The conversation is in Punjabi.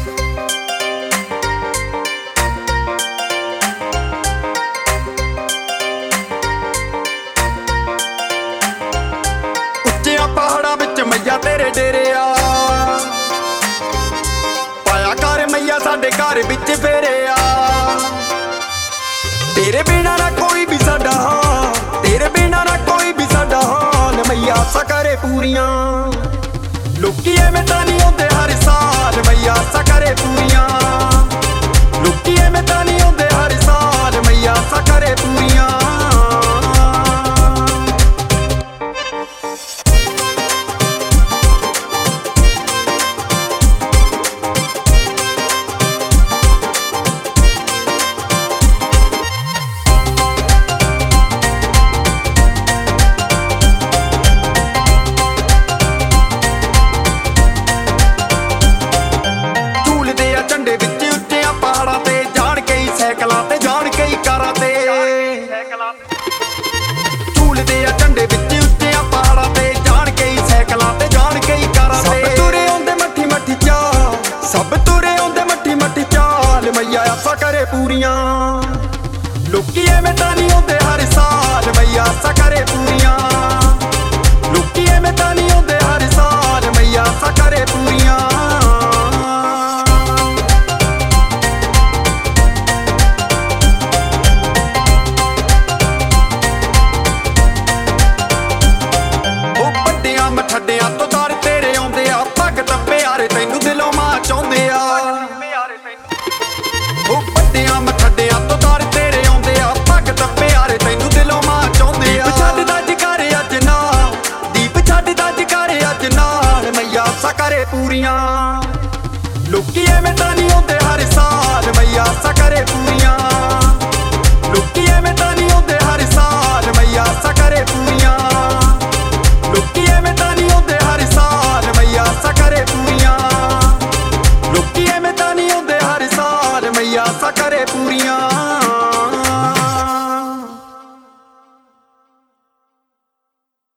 ਉੱਚਿਆਂ ਪਹਾੜਾਂ ਵਿੱਚ ਮਈਆ ਤੇਰੇ ਡੇਰੇ ਆ, ਪਾਇਆ ਕਰ ਮਈਆ ਸਾਡੇ ਘਰ ਵਿੱਚ ਫੇਰੇ ਆ। ਤੇਰੇ ਬਿਨਾਂ ਨਾ ਕੋਈ ਵੀ ਸਾਡਾ ਹਾਲ, ਤੇਰੇ ਬਿਨਾਂ ਨਾ ਕੋਈ ਵੀ ਸਾਡਾ ਹਾਲ। ਮਈਆ ਆਸਾਂ ਕਰੇ ਪੂਰੀਆਂ, ਲੋਕੀ ਐਵੇਂ ਤਾਂ ਨਹੀਂ ਆਉਂਦੇ ਹਰ ਸਾਲ। ਮਈਆ ਆਸਾਂ ਕਰੇ ਪੂਰੀਆਂ, ਲੋਕੀ ਐਵੇਂ ਤਾਂ ਨਹੀਂ ਆਉਂਦੇ ਹਰ ਸਾਲ। ਮਈਆ ਆਸਾਂ ਕਰੇ ਪੂਰੀਆਂ। ਝੰਡੇ ਵਿੱਚ ਉੱਚਿਆਂ ਪਹਾੜਾਂ ਤੇ ਜਾਣ ਕਈ ਸਾਈਕਲਾਂ ਤੇ ਜਾਣ ਕਈ ਕਾਰਾਂ ਤੇ। ਝੂਲਦੇ ਆ ਝੰਡੇ ਵਿੱਚ ਉੱਚਿਆਂ ਪਹਾੜਾਂ ਤੇ ਜਾਣ ਕਈ ਸਾਈਕਲਾਂ ਤੇ ਜਾਣ ਕਈ ਕਾਰਾਂ ਤੇ। ਸਭ ਤੁਰੇ ਆਉਂਦੇ ਮੱਠੀ ਮੱਠੀ ਚਾਲ, ਸਭ ਤੁਰੇ ਆਉਂਦੇ ਮੱਠੀ ਮੱਠੀ ਚਾਲ। ਮਈਆ ਆਸਾਂ ਕਰੇ ਪੂਰੀਆਂ, ਲੋਕੀ ਐਵੇਂ ਤਾਂ ਨਹੀਂ ਆਉਂਦੇ ਹਰ ਸਾਲ। ਮਈਆ ਆਸਾਂ ਕਰੇ ਪੂਰੀਆਂ, ਲੋਕੀ ਐਵੇਂ ਤਾਂ ਨਹੀਂ ਆਉਂਦੇ ਹਰ ਸਾਲ। ਮਈਆ ਆਸਾਂ ਕਰੇ ਪੂਰੀਆਂ। ਮਠੱਡਿਆਂ ਤੋਂ ਦਰ ਤੇਰੇ ਆਉਂਦੇ ਆ, ਭਗਤ ਪਿਆਰੇ ਤੈਨੂੰ ਦਿਲੋਂ ਮਾਂ ਚਾਹੁੰਦੇ ਆ। ਉਹ ਵੱਡਿਆਂ ਮਠੱਡਿਆਂ ਤੋਂ ਦਰ ਤੇਰੇ ਆਉਂਦੇ ਆ, ਭਗਤ ਪਿਆਰੇ ਤੈਨੂੰ ਦਿਲੋਂ ਮਾਂ ਚਾਹੁੰਦੇ ਆ। ਦੀਪ ਛੱਡਦਾ ਜਗਾਰੇ ਅੱਜ ਨਾਲ, ਦੀਪ ਛੱਡਦਾ ਜਗਾਰੇ ਅੱਜ ਨਾਲ। ਮਈਆ ਆਸਾਂ ਕਰੇ ਪੂਰੀਆਂ, ਲੋਕੀ ਐਵੇਂ ਤਾਂ ਨਹੀਂ ਆਉਂਦੇ ਹਰ ਸਾਲ। ਮਈਆ ਆਸਾਂ ਕਰੇ ਪੂਰੀਆਂ, ਲੋਕੀ ਐਵੇਂ ਤਾਂ ਨਹੀਂ ਆਉਂਦੇ ਹਰ ਸਾਲ। ਮਈਆ ਆਸਾਂ ਕਰੇ ਪੂਰੀਆਂ, ਲੋਕੀ ਐਵੇਂ ਤਾਂ ਨਹੀਂ ਆਉਂਦੇ ਹਰ ਸਾਲ। ਮਈਆ ਆਸਾਂ ਕਰੇ ਪੂਰੀਆਂ, ਲੋਕੀ ਐਵੇਂ ਤਾਂ ਨਹੀਂ ਆਉਂਦੇ ਹਰ ਸਾਲ। ਮਈਆ ਆਸਾਂ ਕਰੇ ਪੂਰੀਆਂ।